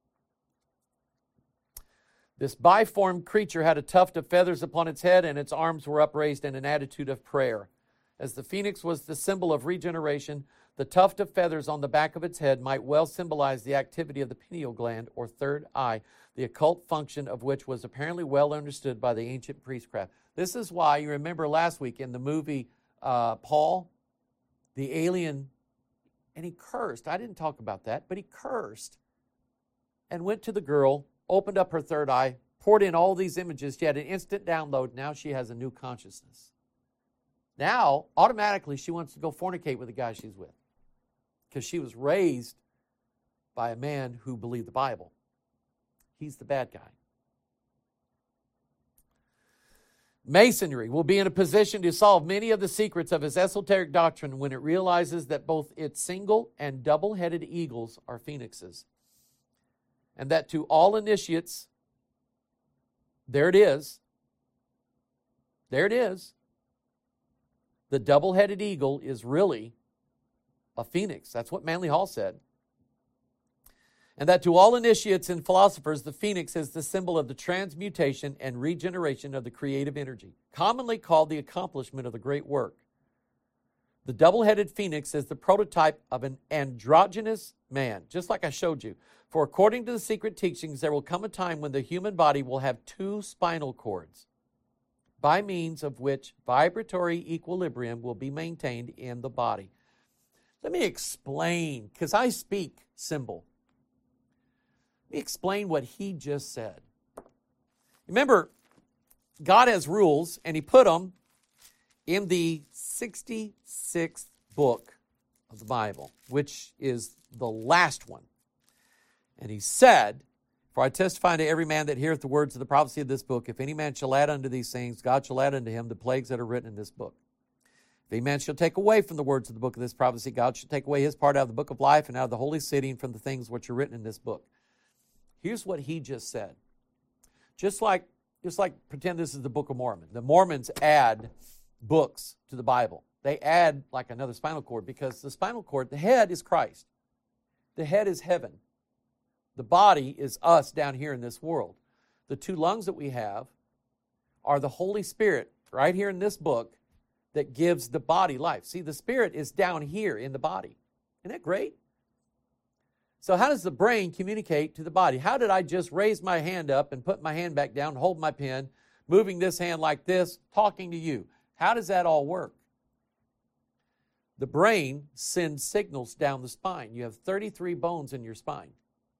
This biform creature had a tuft of feathers upon its head, and its arms were upraised in an attitude of prayer. As the phoenix was the symbol of regeneration, the tuft of feathers on the back of its head might well symbolize the activity of the pineal gland or third eye, the occult function of which was apparently well understood by the ancient priestcraft. This is why, you remember last week in the movie Paul, the alien, and he cursed. I didn't talk about that, but he cursed and went to the girl, opened up her third eye, poured in all these images. She had an instant download. Now she has a new consciousness. Now, automatically, she wants to go fornicate with the guy she's with because she was raised by a man who believed the Bible. He's the bad guy. Masonry will be in a position to solve many of the secrets of its esoteric doctrine when it realizes that both its single and double-headed eagles are phoenixes. And that to all initiates, there it is, the double-headed eagle is really a phoenix. That's what Manly Hall said. And that to all initiates and philosophers, the phoenix is the symbol of the transmutation and regeneration of the creative energy, commonly called the accomplishment of the great work. The double-headed phoenix is the prototype of an androgynous man, just like I showed you. For according to the secret teachings, there will come a time when the human body will have 2 spinal cords, by means of which vibratory equilibrium will be maintained in the body. Let me explain, because I speak symbol. Let me explain what he just said. Remember, God has rules, and he put them in the 66th book of the Bible, which is the last one. And he said, "For I testify unto every man that heareth the words of the prophecy of this book, if any man shall add unto these things, God shall add unto him the plagues that are written in this book. If any man shall take away from the words of the book of this prophecy, God shall take away his part out of the book of life and out of the holy city and from the things which are written in this book." Here's what he just said. Just like Just like pretend this is the Book of Mormon. The Mormons add books to the Bible. They add like another spinal cord because the spinal cord, the head is Christ. The head is heaven. The body is us down here in this world. The two lungs that we have are the Holy Spirit right here in this book that gives the body life. See, the Spirit is down here in the body. Isn't that great? So how does the brain communicate to the body? How did I just raise my hand up and put my hand back down, hold my pen, moving this hand like this, talking to you? How does that all work? The brain sends signals down the spine. You have 33 bones in your spine.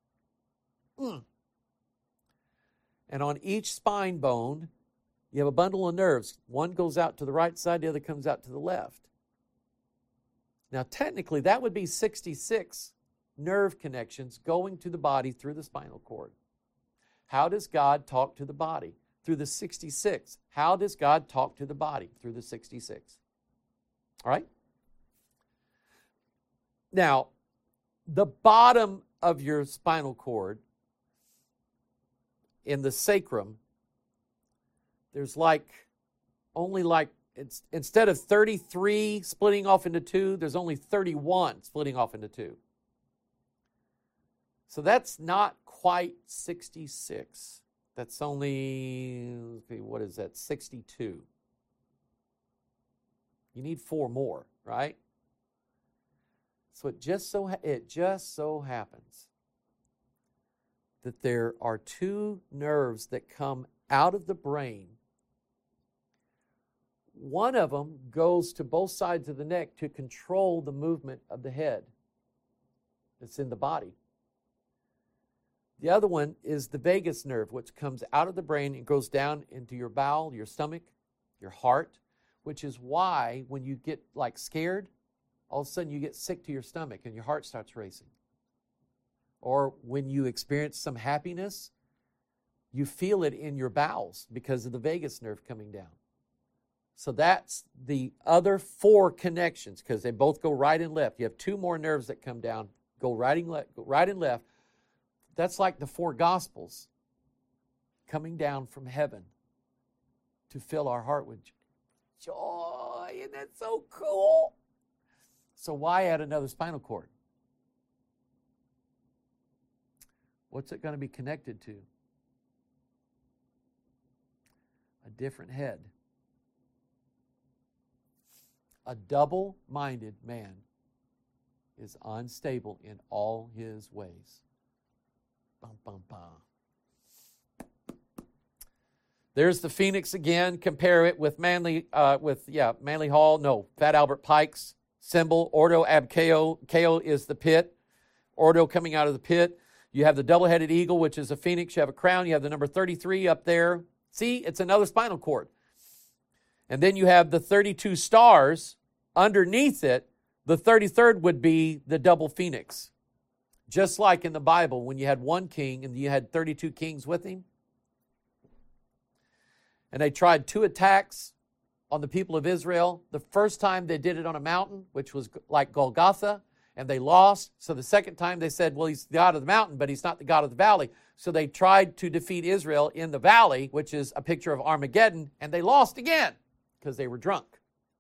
And on each spine bone, you have a bundle of nerves. One goes out to the right side, the other comes out to the left. Now, technically, that would be 66 nerve connections going to the body through the spinal cord. How does God talk to the body? Through the 66. How does God talk to the body? Through the 66. All right? Now, the bottom of your spinal cord, in the sacrum, there's it's instead of 33 splitting off into two, there's only 31 splitting off into two. So that's not quite 66. That's only, what is that, 62. You need 4 more, right? So it just so happens that there are 2 nerves that come out of the brain. One of them goes to both sides of the neck to control the movement of the head that's in the body. The other one is the vagus nerve, which comes out of the brain and goes down into your bowel, your stomach, your heart, which is why when you get like scared, all of a sudden you get sick to your stomach and your heart starts racing. Or when you experience some happiness, you feel it in your bowels because of the vagus nerve coming down. So that's the other 4 connections because they both go right and left. You have 2 more nerves that come down, go right and left. That's like the 4 Gospels coming down from heaven to fill our heart with joy. Isn't that so cool? So why add another spinal cord? What's it going to be connected to? A different head. A double-minded man is unstable in all his ways. Bum, bum, bum. There's the Phoenix again. Compare it with Manly Hall. No, Fat Albert Pike's symbol. Ordo ab Chao. Chao is the pit. Ordo coming out of the pit. You have the double-headed eagle, which is a phoenix. You have a crown. You have the number 33 up there. See, it's another spinal cord. And then you have the 32 stars. Underneath it, the 33rd would be the double phoenix. Just like in the Bible, when you had one king and you had 32 kings with him. And they tried 2 attacks on the people of Israel. The first time they did it on a mountain, which was like Golgotha, and they lost. So the second time they said, well, he's the God of the mountain, but he's not the God of the valley. So they tried to defeat Israel in the valley, which is a picture of Armageddon, and they lost again because they were drunk.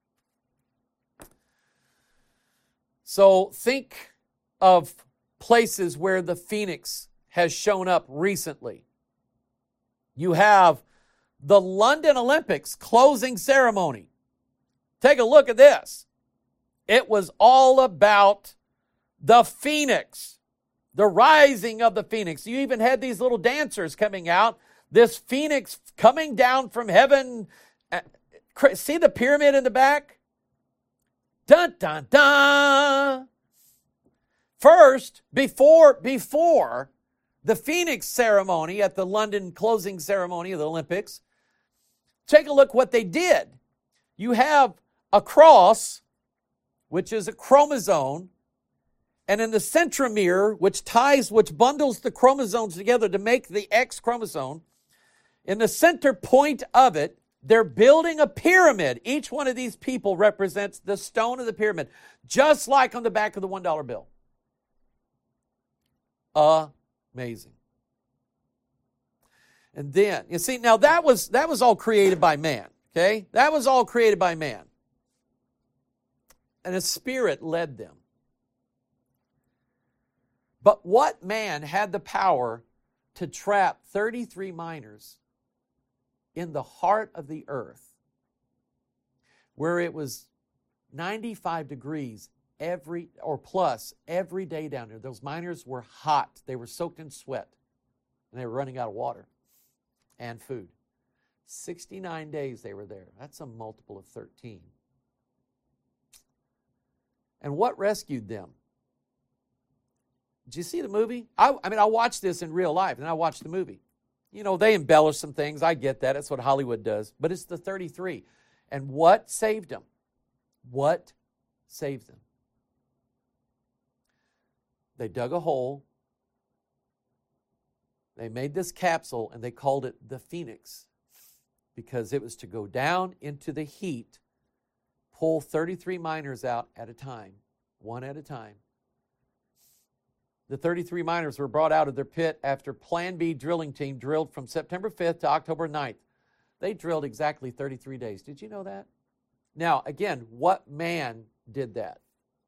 So think of places where the phoenix has shown up recently. You have the London Olympics closing ceremony. Take a look at this. It was all about the phoenix, the rising of the phoenix. You even had these little dancers coming out, this phoenix coming down from heaven. See the pyramid in the back? Dun, dun, dun. First, before the Phoenix ceremony at the London closing ceremony of the Olympics, take a look what they did. You have a cross, which is a chromosome, and in the centromere, which bundles the chromosomes together to make the X chromosome, in the center point of it, they're building a pyramid. Each one of these people represents the stone of the pyramid, just like on the back of the $1 bill. Amazing. And then, you see, now that was all created by man, okay? That was all created by man. And a spirit led them. But what man had the power to trap 33 miners in the heart of the earth, where it was 95 degrees every day down there? Those miners were hot. They were soaked in sweat. And they were running out of water and food. 69 days they were there. That's a multiple of 13. And what rescued them? Did you see the movie? I watched this in real life, and I watched the movie. You know, they embellish some things. I get that. That's what Hollywood does. But it's the 33. And what saved them? What saved them? They dug a hole. They made this capsule, and they called it the Phoenix because it was to go down into the heat, pull 33 miners out at a time, one at a time. The 33 miners were brought out of their pit after Plan B drilling team drilled from September 5th to October 9th. They drilled exactly 33 days. Did you know that? Now, again, what man did that?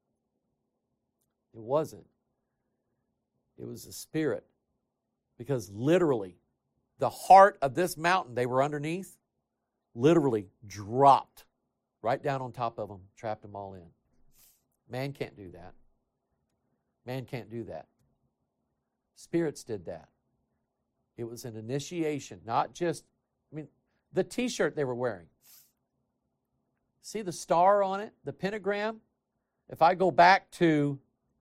It wasn't. It was the Spirit. Because literally, the heart of this mountain they were underneath literally dropped right down on top of them, trapped them all in. Man can't do that. Man can't do that. Spirits did that. It was an initiation, not just, the t-shirt they were wearing. See the star on it, the pentagram? If I go back to,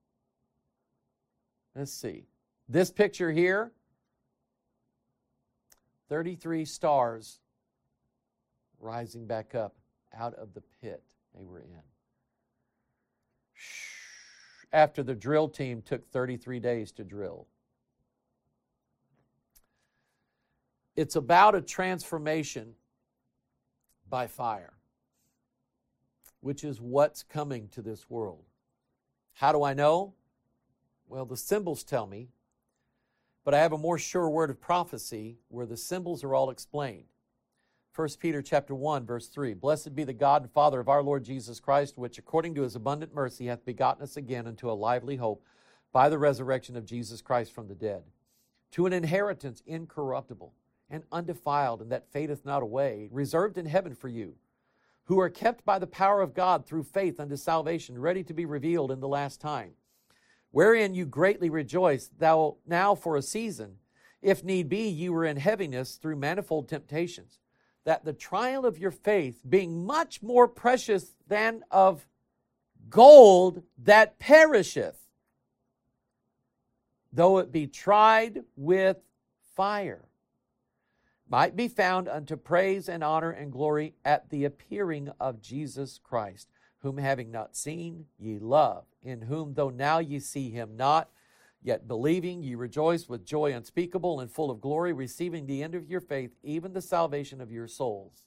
let's see, this picture here, 33 stars rising back up out of the pit they were in. After the drill team took 33 days to drill. It's about a transformation by fire, which is what's coming to this world. How do I know? Well, the symbols tell me, but I have a more sure word of prophecy where the symbols are all explained. 1 Peter chapter 1, verse 3, Blessed be the God and Father of our Lord Jesus Christ, which according to his abundant mercy hath begotten us again unto a lively hope by the resurrection of Jesus Christ from the dead, to an inheritance incorruptible and undefiled, and that fadeth not away, reserved in heaven for you, who are kept by the power of God through faith unto salvation, ready to be revealed in the last time, wherein you greatly rejoice, thou now for a season, if need be, you were in heaviness through manifold temptations, that the trial of your faith, being much more precious than of gold that perisheth, though it be tried with fire, might be found unto praise and honor and glory at the appearing of Jesus Christ, whom having not seen ye love, in whom though now ye see him not, yet believing ye rejoice with joy unspeakable and full of glory, receiving the end of your faith, even the salvation of your souls.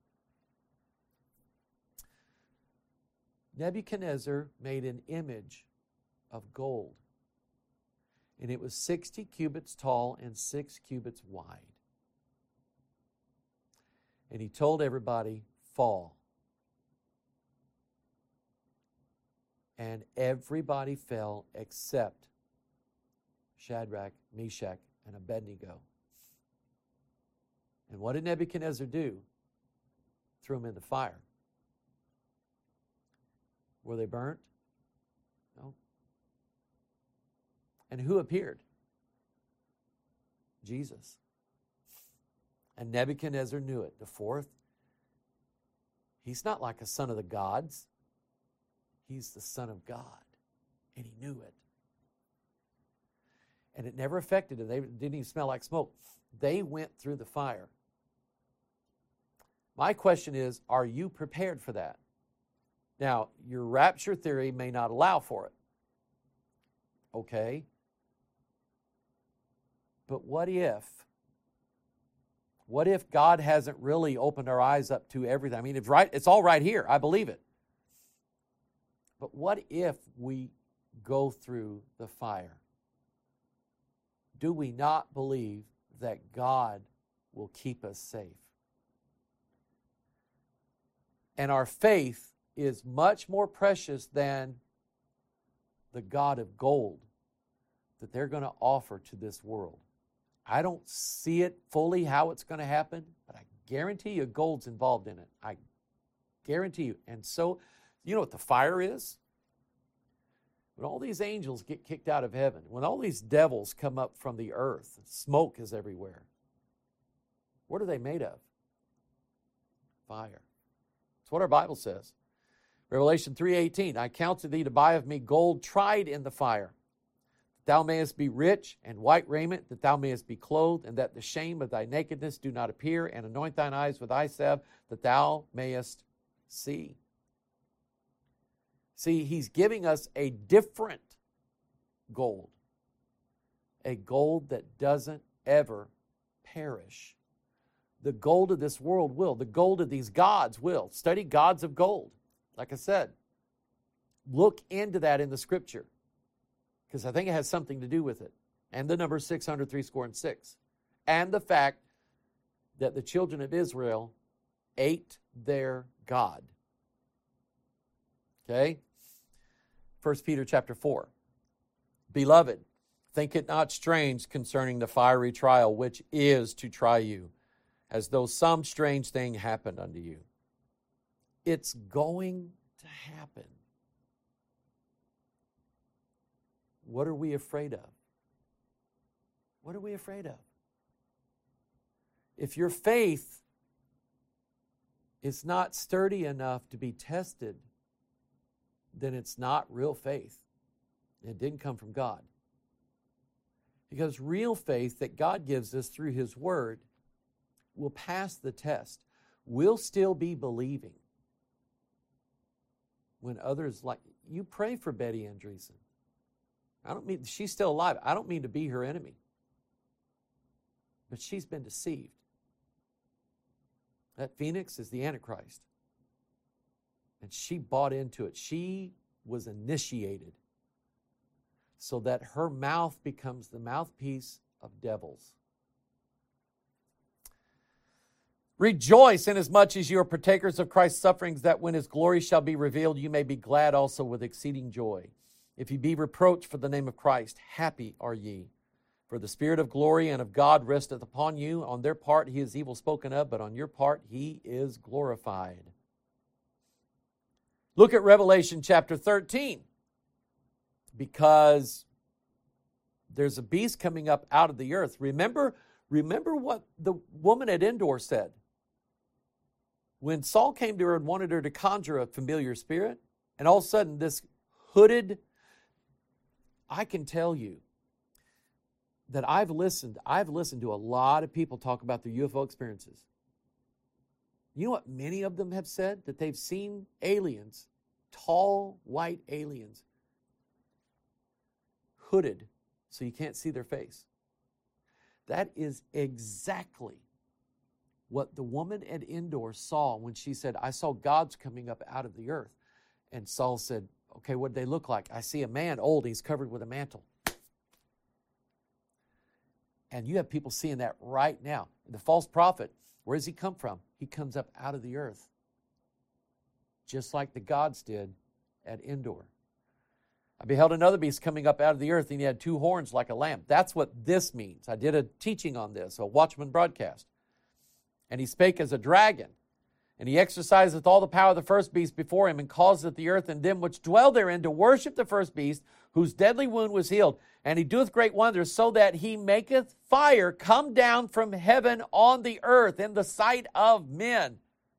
Nebuchadnezzar made an image of gold, and it was 60 cubits tall and 6 cubits wide. And he told everybody, fall. And everybody fell except Shadrach, Meshach, and Abednego. And what did Nebuchadnezzar do? Threw them in the fire. Were they burnt? No. And who appeared? Jesus. And Nebuchadnezzar knew it. The fourth, he's not like a son of the gods. He's the Son of God. And he knew it. And it never affected them. They didn't even smell like smoke. They went through the fire. My question is, are you prepared for that? Now, your rapture theory may not allow for it. Okay. But what if God hasn't really opened our eyes up to everything? I mean, it's all right here. I believe it. But what if we go through the fire? Do we not believe that God will keep us safe. And our faith is much more precious than the God of gold that they're going to offer to this world. I don't see it fully how it's going to happen, but I guarantee you gold's involved in it. I guarantee you. And so, you know what the fire is? When all these angels get kicked out of heaven, when all these devils come up from the earth, smoke is everywhere. What are they made of? Fire. That's what our Bible says. Revelation 3:18, I counsel thee to buy of me gold tried in the fire, that thou mayest be rich, and white raiment, that thou mayest be clothed, and that the shame of thy nakedness do not appear, and anoint thine eyes with eye salve, that thou mayest see. See, he's giving us a different gold, a gold that doesn't ever perish. The gold of this world will. The gold of these gods will. Study gods of gold. Like I said, look into that in the Scripture, because I think it has something to do with it. And the number 666. And the fact that the children of Israel ate their God. Okay? 1 Peter chapter 4. Beloved, think it not strange concerning the fiery trial which is to try you, as though some strange thing happened unto you. It's going to happen. What are we afraid of? What are we afraid of? If your faith is not sturdy enough to be tested, then it's not real faith. It didn't come from God. Because real faith that God gives us through His Word will pass the test. We'll still be believing. When others, like, you pray for Betty Andreessen. I don't mean, she's still alive. I don't mean to be her enemy. But she's been deceived. That Phoenix is the Antichrist. And she bought into it. She was initiated so that her mouth becomes the mouthpiece of devils. Rejoice inasmuch as you are partakers of Christ's sufferings, that when His glory shall be revealed, you may be glad also with exceeding joy. If ye be reproached for the name of Christ, happy are ye. For the Spirit of glory and of God resteth upon you. On their part He is evil spoken of, but on your part He is glorified. Look at Revelation chapter 13. Because there's a beast coming up out of the earth. Remember what the woman at Endor said. When Saul came to her and wanted her to conjure a familiar spirit, and all of a sudden this hooded, I can tell you that I've listened to a lot of people talk about their UFO experiences. You know what many of them have said? That they've seen aliens, tall white aliens, hooded so you can't see their face. That is exactly what the woman at Endor saw when she said, I saw gods coming up out of the earth. And Saul said, okay, what did they look like? I see a man old, he's covered with a mantle. And you have people seeing that right now. The false prophet, where does he come from? He comes up out of the earth. Just like the gods did at Endor. I beheld another beast coming up out of the earth, and he had two horns like a lamb. That's what this means. I did a teaching on this, a Watchman broadcast. And he spake as a dragon, and he exerciseth all the power of the first beast before him, and causeth the earth and them which dwell therein to worship the first beast, whose deadly wound was healed. And he doeth great wonders, so that he maketh fire come down from heaven on the earth in the sight of men.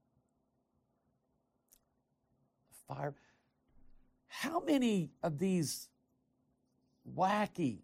Fire. How many of these wacky,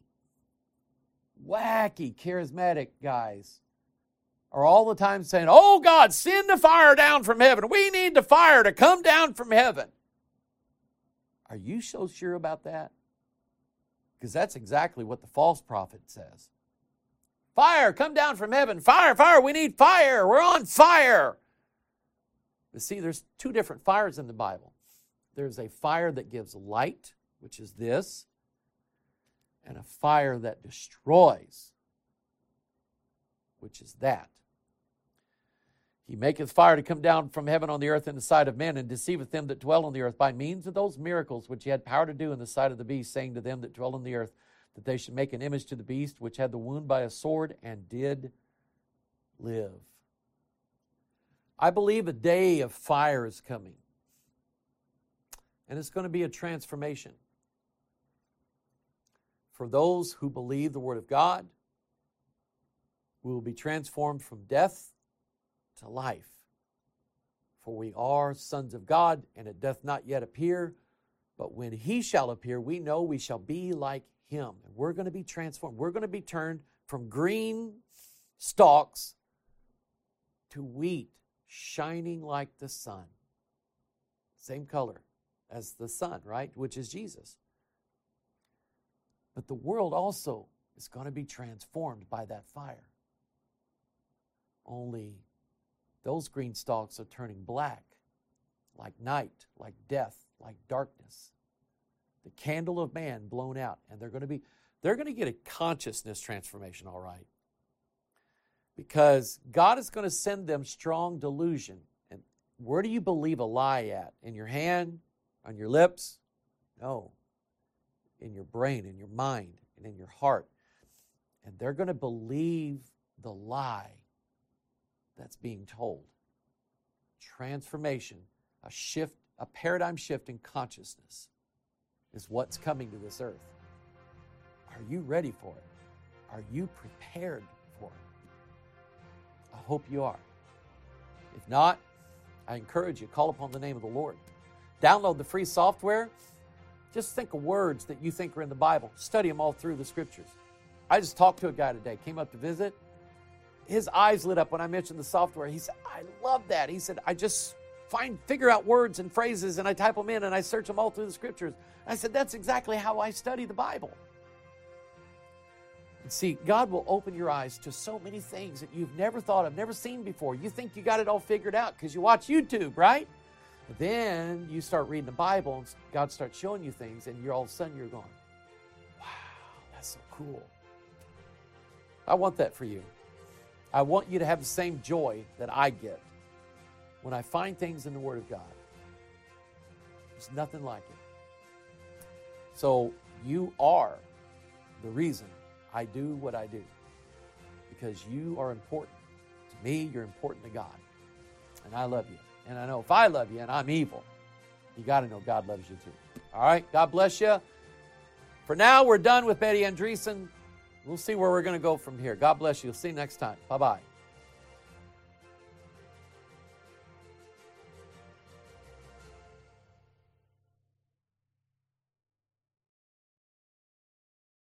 charismatic guys are all the time saying, oh God, send the fire down from heaven. We need the fire to come down from heaven. Are you so sure about that? Because that's exactly what the false prophet says. Fire, come down from heaven. Fire, fire, we need fire. We're on fire. But see, there's two different fires in the Bible. There's a fire that gives light, which is this, and a fire that destroys, which is that. He maketh fire to come down from heaven on the earth in the sight of men, and deceiveth them that dwell on the earth by means of those miracles which he had power to do in the sight of the beast, saying to them that dwell on the earth that they should make an image to the beast, which had the wound by a sword, and did live. I believe a day of fire is coming. And it's going to be a transformation. For those who believe the Word of God, we will be transformed from death to life. For we are sons of God, and it doth not yet appear, but when he shall appear, we know we shall be like him. And we're going to be transformed. We're going to be turned from green stalks to wheat, shining like the sun. Same color as the sun, right? Which is Jesus. But the world also is going to be transformed by that fire. Only those green stalks are turning black, like night, like death, like darkness. The candle of man blown out. And they're going to get a consciousness transformation, all right. Because God is going to send them strong delusion. And where do you believe a lie at? In your hand? On your lips? No. In your brain, in your mind, and in your heart. And they're going to believe the lie that's being told. Transformation, a shift, a paradigm shift in consciousness is what's coming to this earth. Are you ready for it? Are you prepared for it? I hope you are. If not, I encourage you, call upon the name of the Lord. Download the free software. Just think of words that you think are in the Bible. Study them all through the Scriptures. I just talked to a guy today, came up to visit. His eyes lit up when I mentioned the software. He said, I love that. He said, I just figure out words and phrases, and I type them in, and I search them all through the Scriptures. I said, that's exactly how I study the Bible. And see, God will open your eyes to so many things that you've never thought of, never seen before. You think you got it all figured out because you watch YouTube, right? But then you start reading the Bible, and God starts showing you things, and all of a sudden you're going, wow, that's so cool. I want that for you. I want you to have the same joy that I get when I find things in the Word of God. There's nothing like it. So you are the reason I do what I do, because you are important. To me, you're important to God, and I love you. And I know if I love you and I'm evil, you got to know God loves you too. All right, God bless you. For now, we're done with Betty Andreessen. We'll see where we're going to go from here. God bless you. See you next time. Bye-bye.